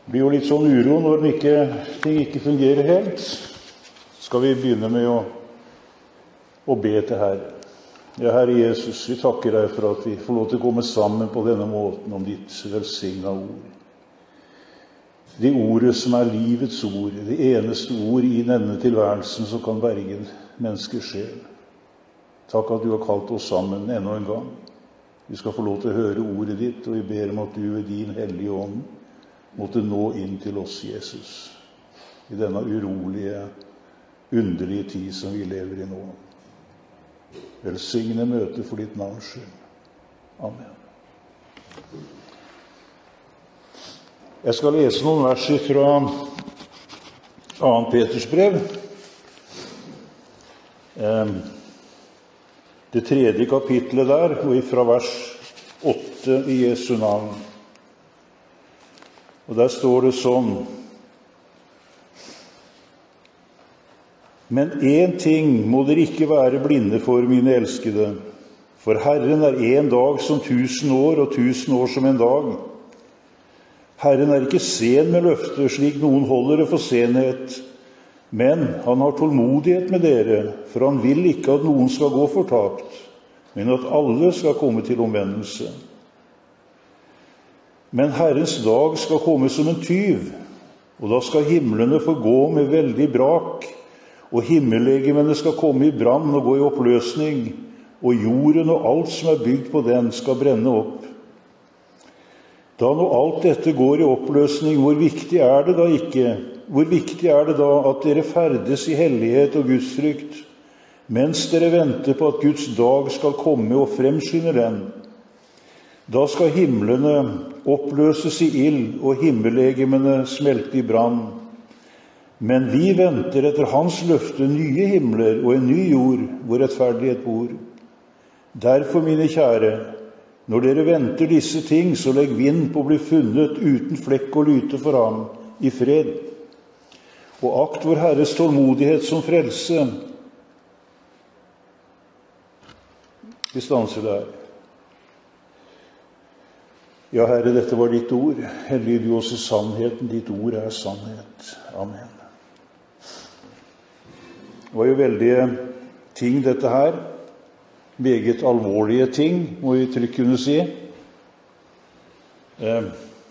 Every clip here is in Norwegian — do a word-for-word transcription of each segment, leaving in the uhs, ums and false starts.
Det blir jo litt sånn uro når ikke, ting ikke fungerer helt. Skal vi begynne med å, å be til Herre. Ja, Herre Jesus, vi takker deg for at vi får lov til å komme sammen på denne måten om ditt velsigna ord. Det ordet som er livets ord, det eneste ord i denne tilværelsen som kan berge menneskers sjel. Takk at du har kalt oss sammen enda en gang. Vi skal få lov til å høre ordet ditt, og vi ber om at du ved din hellige ånd måtte nå inn til oss, Jesus, i denne urolige, underlige tid som vi lever i nå. Velsigne møtet for ditt navns skyld. Amen. Jeg skal lese noen vers fra annet Peters brev. Det tredje kapitlet der, og fra vers åtte i Jesu navn. Og der står det sånn: Men en ting må dere ikke være blinde for, mine elskede, for Herren er en dag som tusen år, og tusen år som en dag. Herren er ikke sen med løfter, slik noen holder det for senhet, men han har tålmodighet med dere, for han vil ikke at noen skal gå fortapt, men at alle skal komme til omvendelse. Men Herrens dag skal komme som en tyv, og da skal himlene forgå med veldig brak, og himmellegemene skal komme i brann og gå i oppløsning, og jorden og alt som er bygd på den skal brenne opp. Da når alt dette går i oppløsning, hvor viktig er det da ikke? Hvor viktig er det da at dere ferdes i hellighet og gudsfrykt, mens dere venter på at Guds dag skal komme og fremskynde den? Da skal himlene oppløses i ild, og himmellegemene smelte i brann. Men vi venter etter hans løfte nye himler og en ny jord, hvor rettferdighet bor. Derfor, mine kjære, når dere venter disse ting, så legg vind på å bli funnet uten flekk og lyte for ham, i fred. Og akt vår Herres tålmodighet som frelse. Vi stanser der. Ja, Herre, dette var ditt ord. Hellige du oss i sannheten. Ditt ord er sannhet. Amen. Det var jo veldige ting, dette her. Meget alvorlige ting, må vi trygt kunne si. Eh,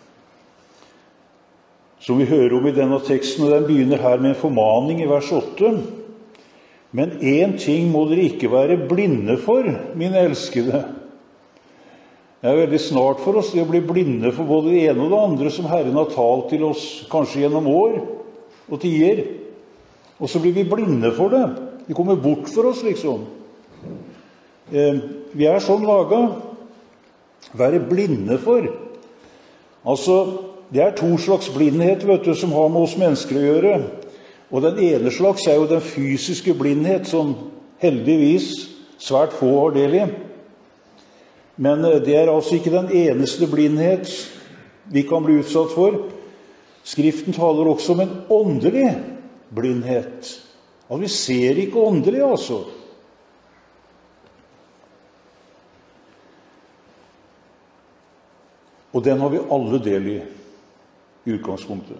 som vi hører om i denne teksten, og den begynner her med en formaning i vers åtte. Men en ting må dere ikke være blinde for, mine elskede. Det er veldig snart for oss det å bli blinde for både det ene og det andre som Herren har talt til oss, kanskje gjennom år og tider. Og så blir vi blinde for det. Det kommer bort for oss, liksom. Vi er sånn laget, være blinde for. Altså, det er to slags blindhet, vet du, som har med oss mennesker å gjøre. Og den ene slags er jo den fysiske blindhet, som heldigvis svært få har del i. Men det er altså ikke den eneste blindhet vi kan bli utsatt for. Skriften taler også om en åndelig blindhet. Og vi ser ikke åndelig, altså. Og den har vi alle del i, i utgangspunktet.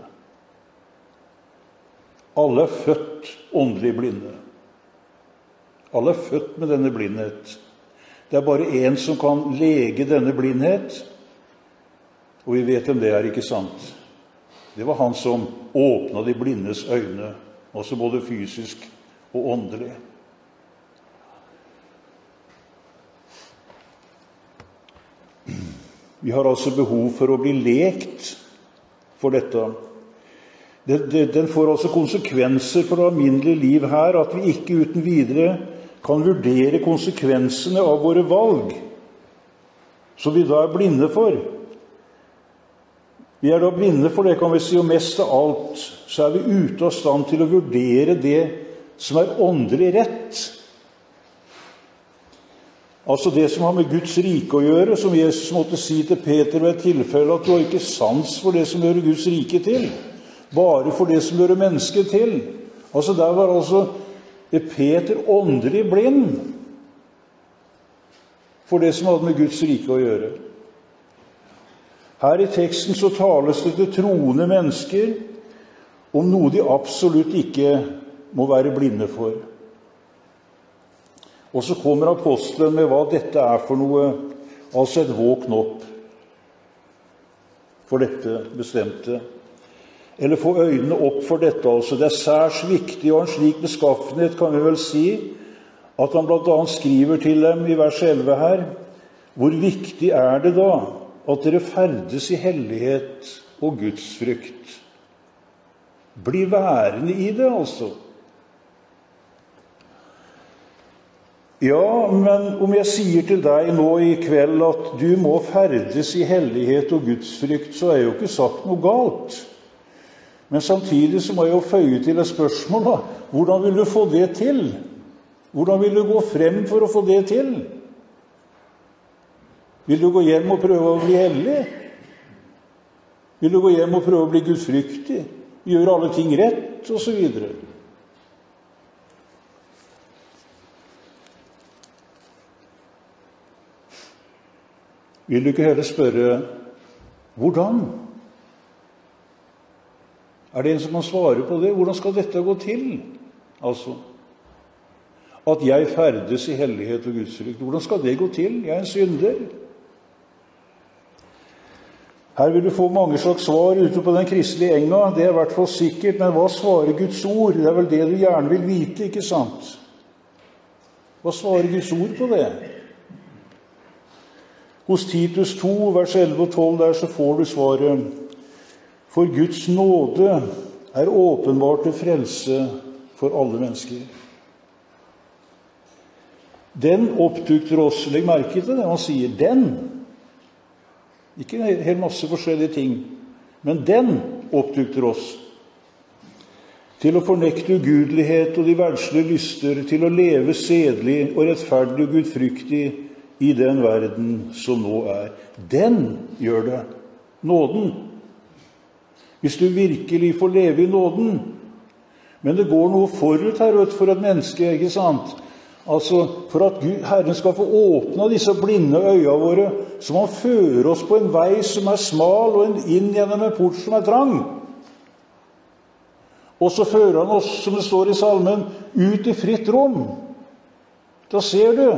Alle er født åndelig blinde. Alle er født med denne blindhet. Det er bare en som kan lege denne blindhet, og vi vet hvem det er, ikke sant? Det var han som åpnet de blindes øyne, også både fysisk og åndelig. Vi har altså behov for å bli lekt for dette. Den får altså konsekvenser for det alminnelige liv her, at vi ikke uten videre kan vurdere konsekvensene av våre valg, som vi da er blinde for. Vi er da blinde for det, kan vi si, og mest av alt, så er vi ute av stand til å vurdere det som er åndelig rett. Altså det som har med Guds rike å gjøre, som Jesus måtte si til Peter ved et tilfelle, at du har ikke sans for det som hører Guds rike til, bare for det som hører mennesket til. Altså der var altså Peter åndelig blind for det som hadde med Guds rike å gjøre. Her i teksten så tales det til troende mennesker om noe de absolutt ikke må være blinde for. Og så kommer apostelen med hva dette er for noe, altså et våkn opp for dette bestemte. Eller få øynene opp for dette, altså. Det er særs viktig, og en slik beskaffenhet kan vi vel si, at han blant annet skriver til dem i vers elleve her, hvor viktig er det da at dere ferdes i hellighet og gudsfrykt? Bli værende i det, altså. Ja, men om jeg sier til deg nå i kveld at du må ferdes i hellighet og gudsfrykt, så er jo ikke sagt noe galt. Men samtidig så må jeg jo føye til et spørsmål, da. Hvordan vil du få det til? Hvordan vil du gå frem for å få det til? Vil du gå hjem og prøve å bli hellig? Vil du gå hjem og prøve å bli gudfryktig? Gjøre alle ting rett, og så videre? Vil du ikke heller spørre, hvordan? Er det en som kan svare på det? Hvordan skal dette gå til? Altså, at jeg ferdes i hellighet og gudsfrykt. Hvordan skal det gå til? Jeg er en synder. Her vil du få mange slags svar ute på den kristelige enga, det er i hvert fall sikkert, men hva svarer Guds ord? Det er vel det du gjerne vil vite, ikke sant? Hva svarer Guds ord på det? Hos Titus to, vers elleve og tolv, der så får du svaret. For Guds nåde er åpenbart til frelse for alle mennesker. Den opptukter oss. Legg merke til det, man sier den. Ikke en hel masse forskjellige ting, men den opptukter oss. Til å fornekte ugudelighet og de verdslige lyster, til å leve sedelig og rettferdig og gudfryktig i den verden som nå er. Den gjør det. Nåden. Hvis du virkelig får leve i nåden. Men det går noe forut her for et menneske, ikke sant? Altså, for at Gud, Herren skal få åpne disse blinde øyene våre, så må han føre oss på en vei som er smal, og inn gjennom en port som er trang. Og så fører han oss, som det står i salmen, ut i fritt rom. Da ser du.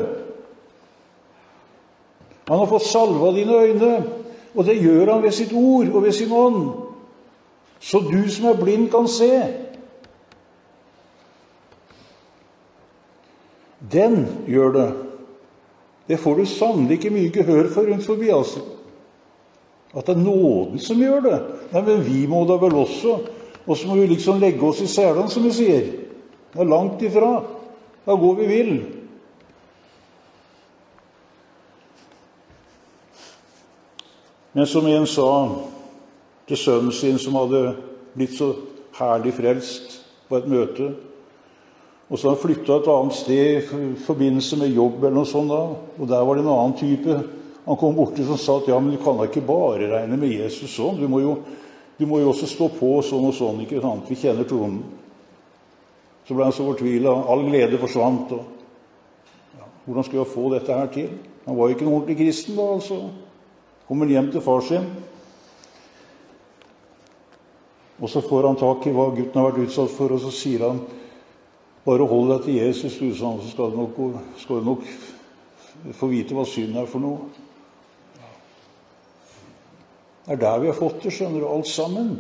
Han har fått salva dine øyne, og det gjør han ved sitt ord og ved sin ånd. Så du som er blind kan se. Den gjør det. Det får du sannelig ikke mye gehør for rundt forbi, altså. At det er nåden som gjør det. Nei, men vi må da vel også. Og så må vi liksom legge oss i selen, som vi sier. Det er langt ifra. Da går vi vil. Men som en sa til sønnen sin, som hadde blitt så herlig frelst på et møte, og så han flyttet et annet sted i forbindelse med jobb eller noe sånt da, og der var det en annen type. Han kom bort til som sa at ja, men du kan da ikke bare regne med Jesus sånn, du må jo, du må jo også stå på sånn og sånn, ikke sant? Vi kjenner tonen. Så ble han så fortvilet, all glede forsvant, og ja, hvordan skulle jeg få dette her til? Han var jo ikke en ordentlig kristen da, altså. Kommer hjem til far sin, og så får han tak i hva gutten har vært utsatt for, og så sier han, bare hold deg til Jesus, du, så skal du nok, skal du nok få vite hva synd er for noe. Det er der vi har fått det, skjønner du, alt sammen.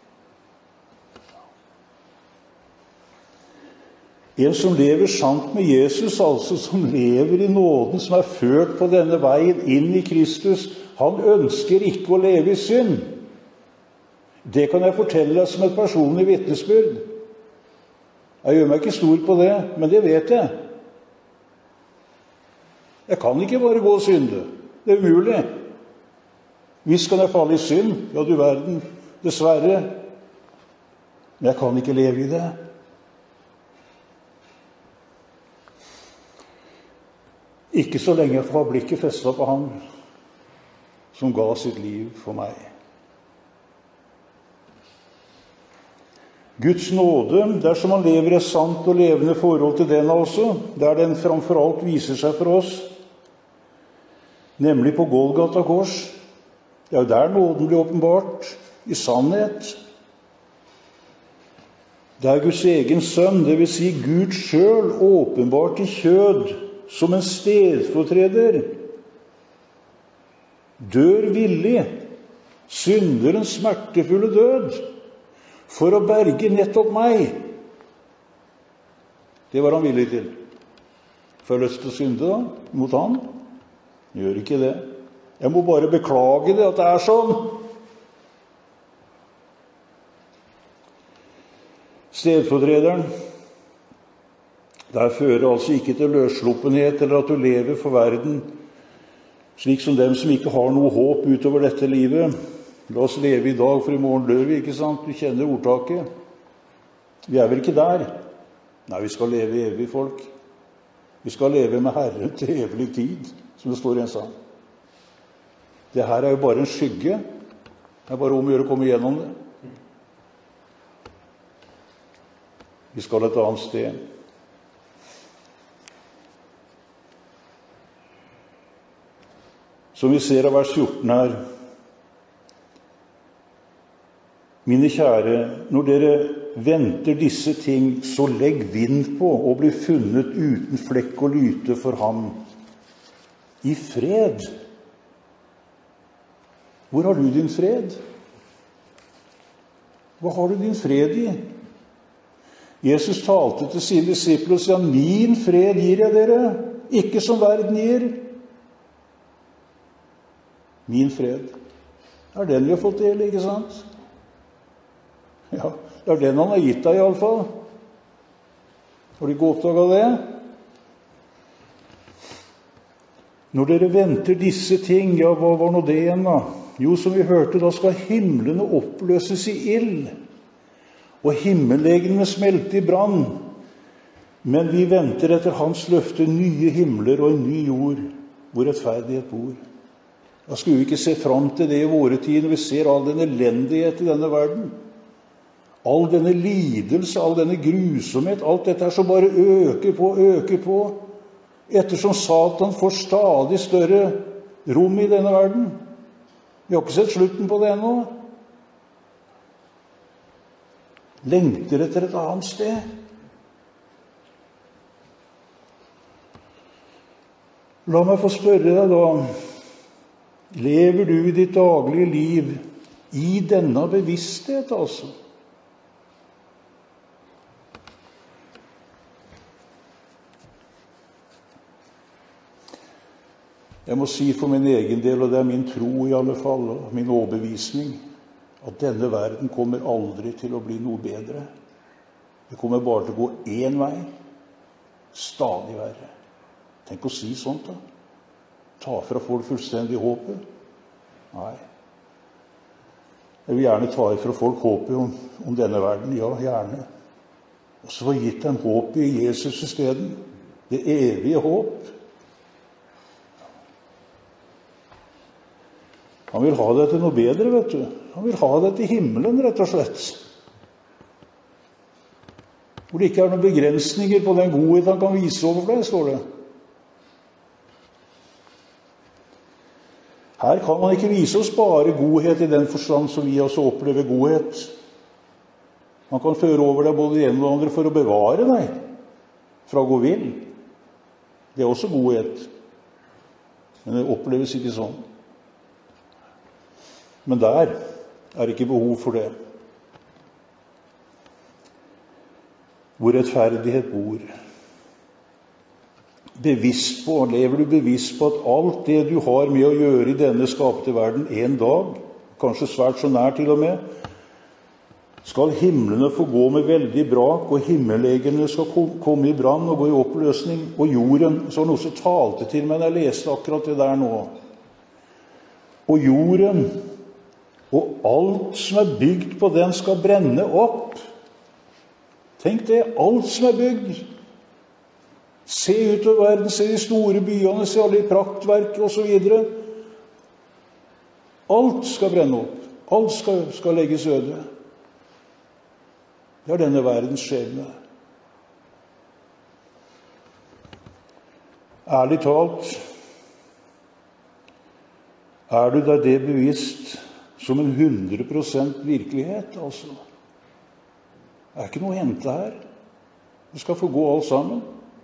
En som lever sant med Jesus, altså som lever i nåden, som er ført på denne veien inn i Kristus, han ønsker ikke å leve i synd. Det kan jeg fortelle deg som et personlig vitnesbyrd. Jeg gjør meg ikke stor på det, men det vet jeg. Jeg kan ikke bare gå og synde. Det er umulig. Hvis kan jeg falle i synd, ja du verden, dessverre. Men jeg kan ikke leve i det. Ikke så lenge jeg får blikket festet på ham som ga sitt liv for meg. Guds nåde, dersom man lever et sant og levende forhold til den altså, der den framfor alt viser seg for oss, nemlig på Golgata kors, Det er jo der nåden blir åpenbart, i sannhet. Det er Guds egen sønn, det vil si Gud selv, åpenbart i kjød, som en stedfortreder. Dør villig, synderens smertefulle død, for å berge nettopp meg. Det var han villig til. Får jeg lyst til å synde da, mot han? Jeg gjør ikke det. Jeg må bare beklage det, at det er sånn. Stedfortrederen, der fører altså ikke til løssluppenhet, eller at du lever for verden, slik som dem som ikke har noe håp utover dette livet. La oss leve i dag, for i morgen dør vi, ikke sant? Du kjenner ordtaket. Vi er vel ikke der? Nei, vi skal leve evig, folk. Vi skal leve med Herren til evig tid, som det står i en sang. Det her er jo bare en skygge. Det er bare om å gjøre å komme igjennom det. Vi skal et annet sted. Som vi ser av vers fjorten her. Mine kjære, når dere venter disse ting, så legg vind på og bli funnet uten flekk og lyte for ham. I fred. Hvor har du din fred? Hva har du din fred i? Jesus talte til sine disipler og sa, min fred gir jeg dere, ikke som verden gir. Min fred. Det er den vi har fått del, ikke sant? Ja, det er den han har gitt deg i alle fall. Har du ikke oppdaget det? Når dere venter disse ting, ja, hva var nå det igjen da? Jo, som vi hørte, da skal himlene oppløses i ild, og himmellegemene smelte i brann. Men vi venter etter hans løfte nye himler og en ny jord, hvor rettferdighet bor. Da skulle vi ikke se frem til det i våre tid, når vi ser all den elendighet i denne verden. All denne lidelse, all denne grusomhet, alt dette er som bare øker på, øker på, ettersom Satan får stadig større rom i denne verden. Vi har ikke sett slutten på det ennå. Lengter etter et annet sted. La meg få spørre deg da, lever du i ditt daglige liv i denne bevissthet, altså? Jeg må si for min egen del, og det er min tro i alle fall, og min overbevisning, at denne verden kommer aldri til å bli noe bedre. Det kommer bare til å gå én vei, stadig verre. Tenk å si sånt da. Ta fra folk fullstendig håpet. Nei. Jeg vil gjerne ta fra folk håpet om, om denne verden. Ja, gjerne. Og så få gitt dem håpet i Jesus i stedet. Det evige håp. Han vil ha det til noe bedre, vet du. Han vil ha det til himmelen, rett og slett. Hvor det ikke er noen begrensninger på den godhet han kan vise over deg, står det. Her kan man ikke vise oss bare godhet i den forstand som vi også opplever godhet. Man kan føre over deg både det ene og det andre for å bevare deg fra å gå vill. Det er også godhet. Men det oppleves ikke sånn. Men der er det ikke behov for det. Hvor rettferdighet bor. Bevisst på, lever du bevisst på at alt det du har med å gjøre i denne skapte verden en dag, kanskje svært så nær til og med, skal himlene få gå med veldig brak, og himmellegemene skal komme i brann og gå i oppløsning, og jorden, så var noe som talte til meg når jeg leste akkurat det der nå. Og jorden, og alt som er bygd på den skal brenne opp. Tenk det, alt som er bygd. Se utover verden, se de store byene, se alle i praktverk og så videre. Alt skal brenne opp. Alt skal, skal legges øde. Det er denne verdens skjebne. Ærlig talt, Er du deg det bevisst som en hundre prosent virkelighet, altså? Det er ikke noe å hente her. Du skal få gå alt sammen.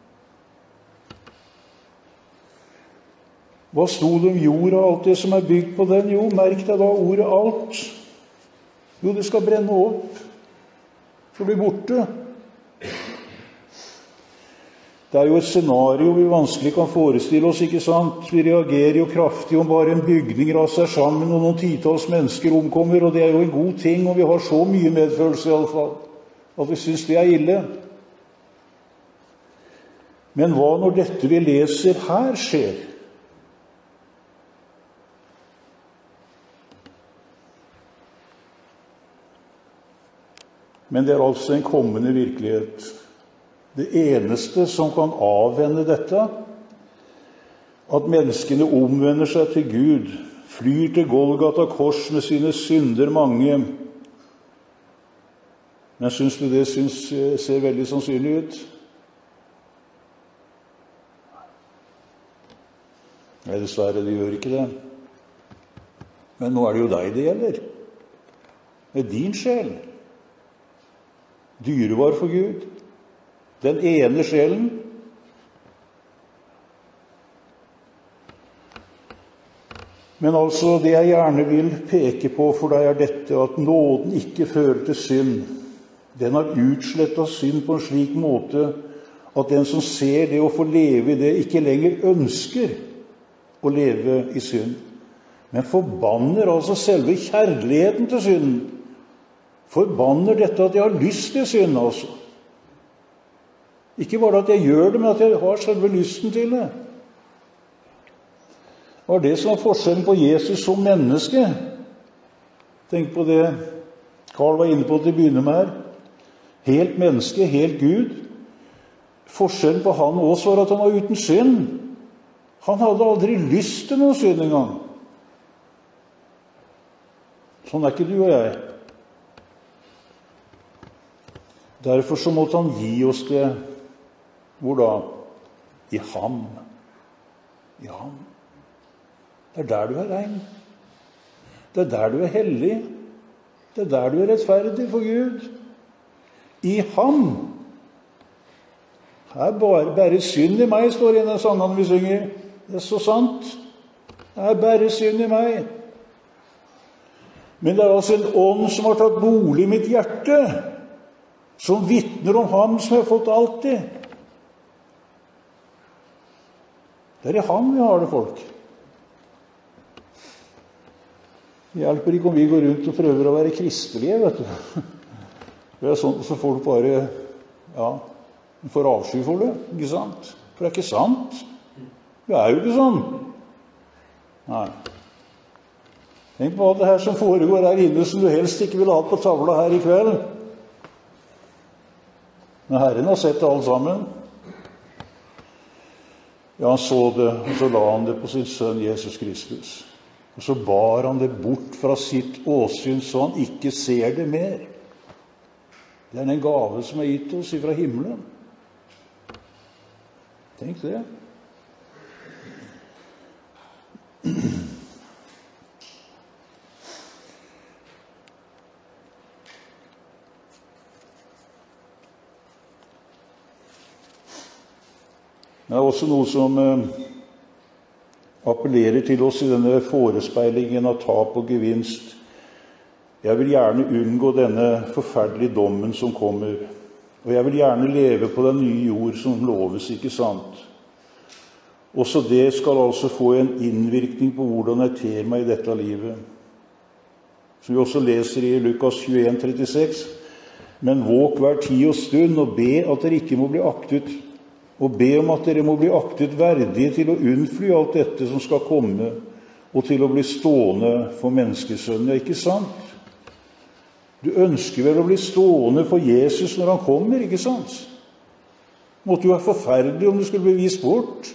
Hva sto det om jorda og alt det som er bygd på den? Jo, merk deg da ordet alt. Jo, det skal brenne opp. Det skal bli borte. Det er jo et scenario vi vanskelig kan forestille oss, ikke sant? Vi reagerer jo kraftig om bare en bygning raser sammen, og noen titalls mennesker omkommer, og det er jo en god ting, og vi har så mye medfølelse i alle fall, at vi synes det er ille. Men hva når dette vi leser her skjer? Men det er altså en kommende virkelighet. Det eneste som kan avvende dette, at menneskene omvender seg til Gud, flyr til Golgata kors med sine synder mange. Men synes du det synes, ser veldig sannsynlig ut? Nei, dessverre, det gjør ikke det. Men nå er det jo deg det gjelder. Det er din sjel. Dyrevar for Gud. Den ene sjelen. Men altså, det jeg gjerne vil peke på for deg er dette, at nåden ikke fører til synd. Den har utslettet synd på en slik måte at den som ser det og får leve i det, ikke lenger ønsker å leve i synd. Men forbanner altså selve kjærligheten til synden. Forbanner dette at jeg har lyst til synd, altså. Ikke bare at jeg gjør det, men at jeg har selve lysten til det. Det var det som var forskjellen på Jesus som menneske. Tenk på det Karl var inne på til å begynne med her. Helt menneske, helt Gud. Forskjellen på han også var at han var uten synd. Han hadde aldri lyst til noe synd engang. Sånn er ikke du og jeg. Derfor så måtte han gi oss det. Hvor da? I ham. I ham. Det er der du er rein. Det er der du er hellig. Det er der du er rettferdig for Gud. I ham. Her bare, bare synd i meg, står det i den sangen vi synger. Det er så sant. Det er bare synd i meg. Men det er altså en ånd som har tatt bolig i mitt hjerte, som vittner om ham som har fått alltid. Det er i ham vi har det, folk. Det hjelper ikke om vi går rundt og prøver å være kristelige, vet du. Det er sånn så folk bare, ja, får avsky for det, ikke sant? For det er ikke sant. Det er jo ikke sånn. Nei. Tenk på alt det her som foregår her inne, som du helst ikke vil ha på tavla her i kveld. Men Herren har sett det alt sammen. Ja, han så det, og så la han det på sin sønn Jesus Kristus. Og så bar han det bort fra sitt åsyn, så han ikke ser det mer. Det er en gave som er gitt oss fra himmelen. Tenk det. Det er også noe som eh, appellerer til oss i denne forespeilingen av tap og gevinst. Jeg vil gjerne unngå denne forferdelige dommen som kommer, og jeg vil gjerne leve på den nye jord som loves, ikke sant? Også det skal altså få en innvirkning på hvordan jeg ter meg i dette livet. Som vi også leser i Lukas tjueen trettiseks. Men våk hver tid og stund og be at dere ikke må bli aktet, og be om at dere må bli aktet verdige til å unnfly alt dette som skal komme, og til å bli stående for menneskesønnen. Ja, ikke sant? Du ønsker vel å bli stående for Jesus når han kommer, ikke sant? Måtte jo være forferdelig om det skulle bli vist bort.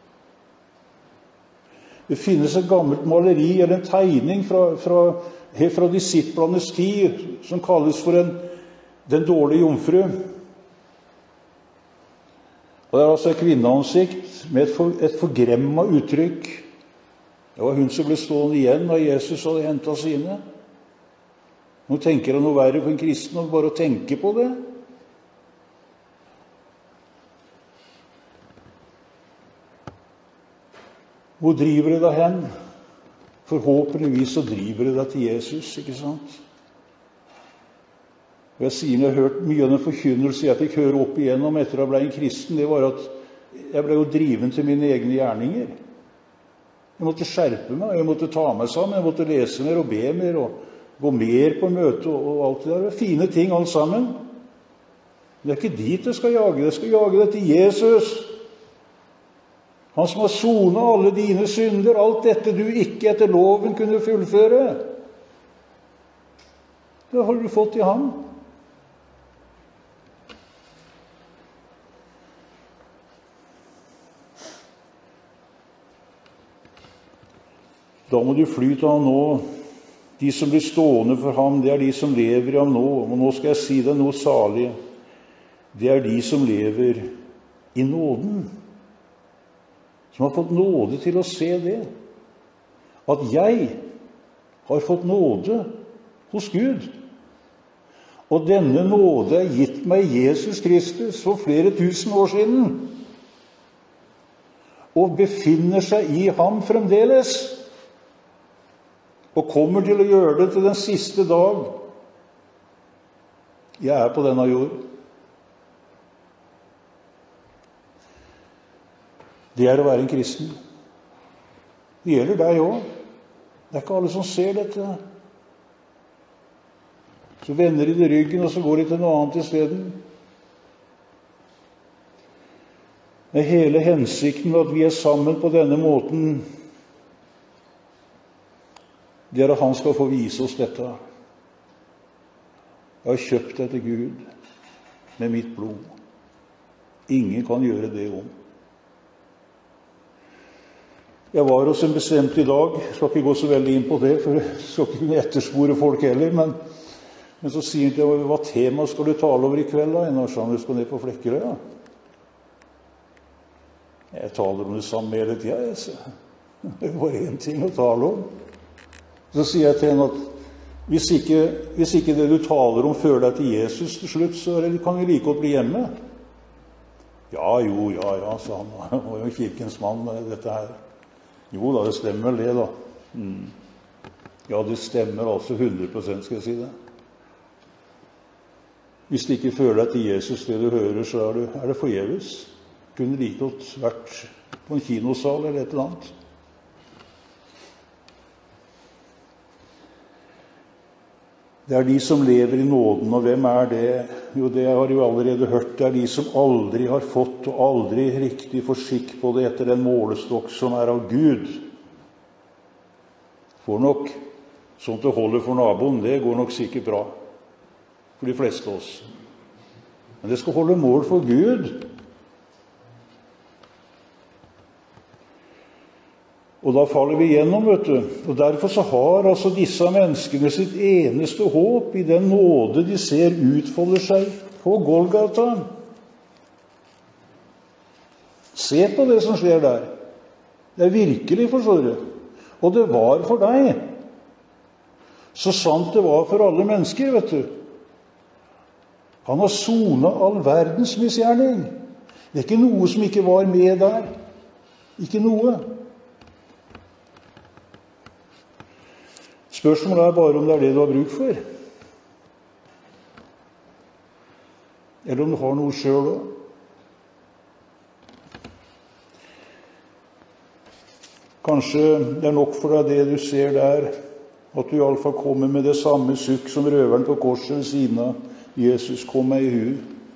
Det finnes et gammelt maleri, eller en tegning fra, fra, fra disiplenes tid, som kalles for en, den dårlige jomfru. Og det er altså et kvinneansikt med et, for, et forgremmet uttrykk. Det var hun som ble stående igjen da Jesus hadde hentet sine. Nå tenker jeg noe verre for en kristen enn bare å tenke på det. Hvor driver det deg hen? Forhåpentligvis så driver det deg til Jesus, ikke sant? Og jeg sier, når jeg har hørt mye av den forkynnelse jeg fikk høre opp igjennom etter at jeg ble en kristen, det var at jeg ble jo driven til mine egne gjerninger. Jeg måtte skjerpe meg, jeg måtte ta meg sammen, jeg måtte lese mer og be mer, og gå mer på møte og, og alt det der. Det er fine ting alt sammen. Men det er ikke dit jeg skal jage, jeg skal jage det til Jesus. Han som har sonet alle dine synder, alt dette du ikke etter loven kunne fullføre. Det har du fått i ham. Da må du fly til ham nå. De som blir stående for ham, det er de som lever i ham nå. Og nå skal jeg si deg noe salig. Det er de som lever i nåden. Som har fått nåde til å se det. At jeg har fått nåde hos Gud. Og denne nåde er gitt meg Jesus Kristus for flere tusen år siden. Og befinner seg i ham fremdeles. Og kommer til å gjøre det til den siste dag jeg er på denne jord. Det er å være en kristen. Det gjelder deg også. Det er ikke alle som ser dette. Så vender de det ryggen, og så går de til noe annet i stedet. Med hele hensikten med at vi er sammen på denne måten, det er at han skal få vise oss dette. Jeg har kjøpt deg til Gud med mitt blod. Ingen kan gjøre det om. Jeg var hos en bestemt i dag, jeg skal ikke gå så veldig inn på det, for jeg skal ikke kunne etterspore folk heller, men, men så sier han til meg, hva tema skal du tale over i kveld da? Når sa han, du skal ned på Flekkerøy, da? Jeg taler om det samme hele tiden, jeg, så det er bare en ting å tale om. Så sier jeg til henne at hvis ikke, hvis ikke det du taler om fører deg til Jesus til slutt, så kan vi like godt bli hjemme. Ja, jo, ja, ja, sa han. Han var jo kirkens mann, dette her. Jo da, det stemmer vel det da. Mm. Ja, det stemmer altså hundre prosent, skal jeg si det. Hvis det ikke fører deg til Jesus, det du hører, så er det, er det forgjeves. Kunne like godt vært på en kinosal eller et eller annet. Det er de som lever i nåden, og hvem er det? Jo, det har jo allerede hørt. Det er de som aldri har fått og aldri riktig får skikk på det etter den målestokk som er av Gud. Får nok sånt det holder for naboen, det går nok sikkert bra for de fleste av oss. Men det skal holde mål for Gud. Og da faller vi gjennom, vet du. Og derfor så har altså disse menneskene sitt eneste håp i den nåde de ser utfolder seg på Golgata. Se på det som skjer der. Det er virkelig, forstår du. Og det var for deg. Så sant det var for alle mennesker, vet du. Han har sonet all verdens misgjerning. Det er ikke noe som ikke var med der. Ikke noe. Spørsmålet er bare om det er det du har bruk for. Eller om du har noe selv også. Kanskje det er nok for deg det du ser der, at du i alle fall kommer med det samme sukk som røveren på korset ved siden av. Jesus, kom meg i hu.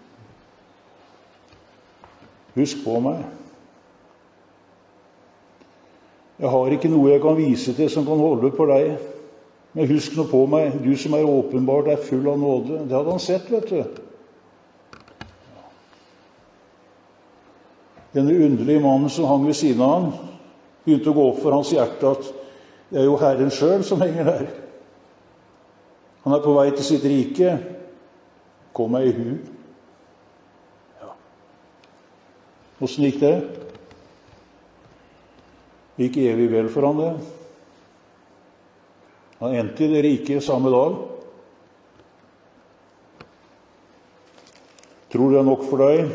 Husk på meg. Jeg har ikke noe jeg kan vise til som kan holde på deg. Men husk nå på meg, du som er åpenbart er full av nåde. Det hadde han sett, vet du. Denne underlige mannen som hang ved siden av han, begynte å gå opp for hans hjerte at det er jo Herren selv som henger der. Han er på vei til sitt rike. Kom meg i hu. Ja. Hvordan gikk det? gikk evig vel for han det. Han endte i det rike samme dag. Tror du det er nok for deg?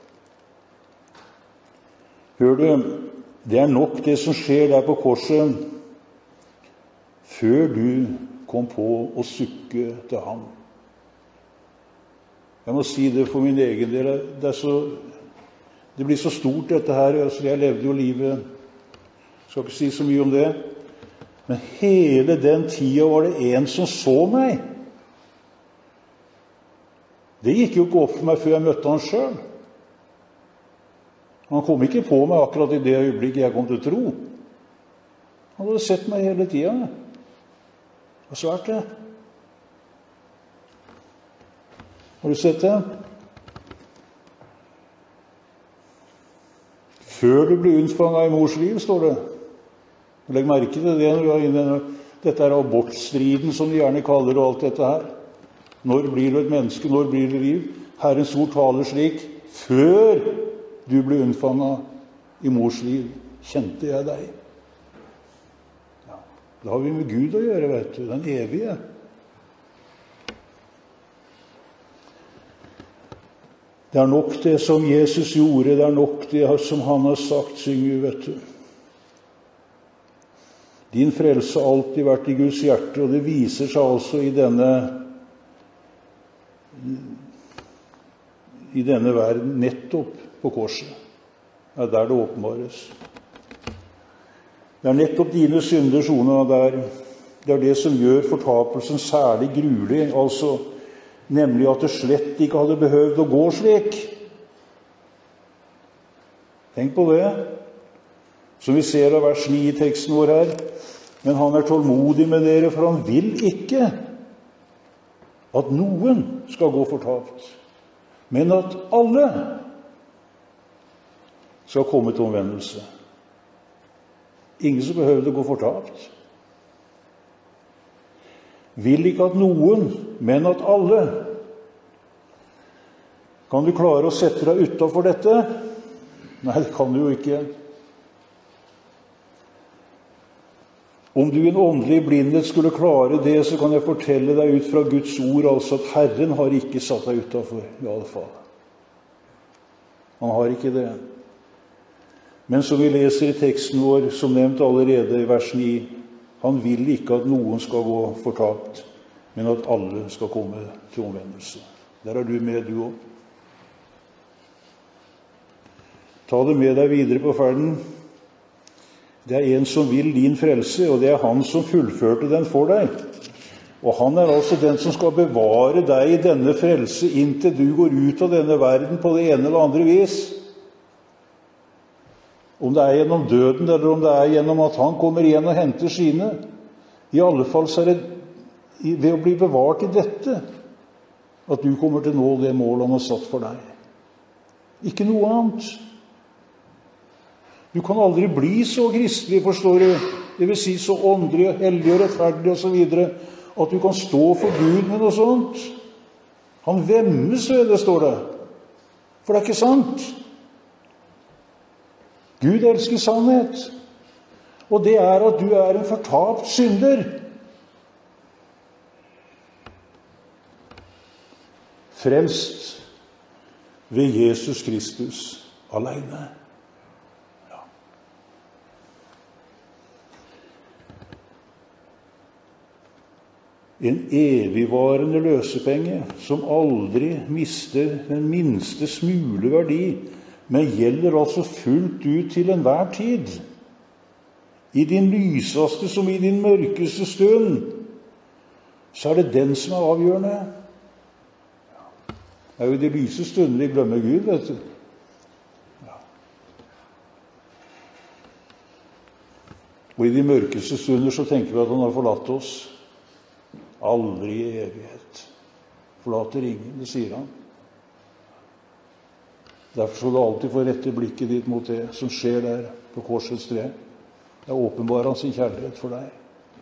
Hør du, det er nok det som skjer der på korset, før du kom på å sukke til ham. Jeg må si det for min egen del. Det, er så, det blir så stort dette her. Altså, jeg levde jo livet. Jeg skal ikke si så mye om det. Men hele den tida var det en som så meg. Det gikk jo ikke opp for meg før jeg møtte han selv. Han kom ikke på meg akkurat i det øyeblikket jeg kom til å tro. Han hadde sett meg hele tida. Og svært det. Har du sett det? Før du ble unnfanget i mors liv, står det. Legg merke til det når du er inne. Dette er abortstriden, som de gjerne kaller det, og alt dette her. Når blir du et menneske? Når blir det liv? Herrens ord taler slik. Før du ble unnfanget i mors liv, kjente jeg deg. Ja, da har vi med Gud å gjøre, vet du. Den evige. Det er nok det som Jesus gjorde, det er nok det som han har sagt, synger, vet du. Din frelse har alltid vært i Guds hjerte, og det viser seg altså i denne i denne verden, nettopp på korset. Det er der det åpenbares. Det er nettopp dine synder, Sona, der. Det er det som gjør fortapelsen særlig gruelig, altså nemlig at det slett ikke hadde behøvd å gå slik. Tenk på det, som vi ser av vers ni i teksten vår her. Men han er tålmodig med dere, for han vil ikke at noen skal gå fortapt, men at alle skal komme til omvendelse. Ingen som behøvde å gå fortapt. Vil ikke at noen, men at alle. Kan du klare å sette deg utenfor dette? Nei, det kan du jo ikke. Om du i en åndelig blindhet skulle klare det, så kan jeg fortelle deg ut fra Guds ord, altså at Herren har ikke satt deg utenfor, i alle fall. Han har ikke det. Men som vi leser i teksten vår, som nevnt allerede i vers ni, han vil ikke at noen skal gå fortapt, men at alle skal komme til omvendelse. Der er du med, du også. Ta det med deg videre på ferden. Det er en som vil din frelse, og det er han som fullførte den for deg. Og han er altså den som skal bevare deg i denne frelse inntil du går ut av denne verden på det ene eller andre vis. Om det er gjennom døden, eller om det er gjennom at han kommer igjen og henter sine. I alle fall så er det ved å bli bevart i dette at du kommer til å nå det mål han har satt for deg. Ikke noe annet. Du kan aldri bli så kristelig, forstår du, det vil si så åndelig, hellig og rettferdig og så videre, at du kan stå for Gud med noe sånt. Han vemmes ved det, står det. For det er ikke sant. Gud elsker sannhet, og det er at du er en fortapt synder. Frelst ved Jesus Kristus alene. Ja. En evigvarende løsepenge som aldri mister den minste smule verdi, men gjelder altså fullt ut til enhver tid. I din lyseste som i din mørkeste stund, så er det den som er avgjørende. Det er jo i de lyse stunder vi glemmer Gud, vet du. Ja. Og i de mørkeste stunder så tenker vi at han har forlatt oss. Aldri i evighet. Forlater ingen, det sier han. Derfor skal du alltid få rette blikket ditt mot det som skjer der på korsets tre. Det er åpenbar hans kjærlighet for deg.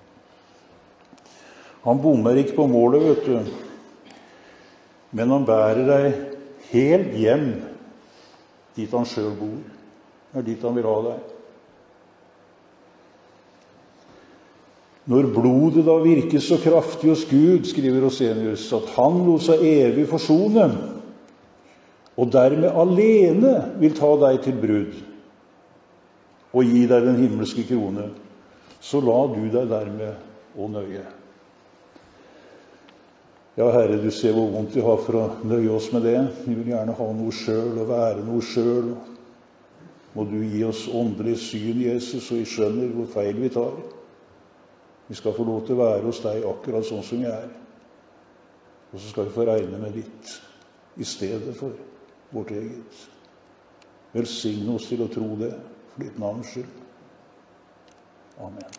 Han bommer ikke på målet, vet du. Men han bærer deg helt hjem dit han selv bor. Det er dit han vil ha deg. Når blodet da virker så kraftig hos Gud, skriver Rosenius, at han lot seg evig forsone, og dermed alene vil ta deg til brud og gi deg den himmelske krone, så la du deg dermed å nøye. Ja, Herre, du ser hvor vondt vi har for å nøye oss med det. Vi vil gjerne ha noe selv og være noe selv. Må du gi oss åndelig syn, Jesus, og vi skjønner hvor feil vi tar. Vi skal få lov til å være hos deg akkurat sånn som vi er. Og så skal vi få regne med ditt i stedet for vårt eget. Velsigne oss til å tro det, for ditt navns skyld. Amen.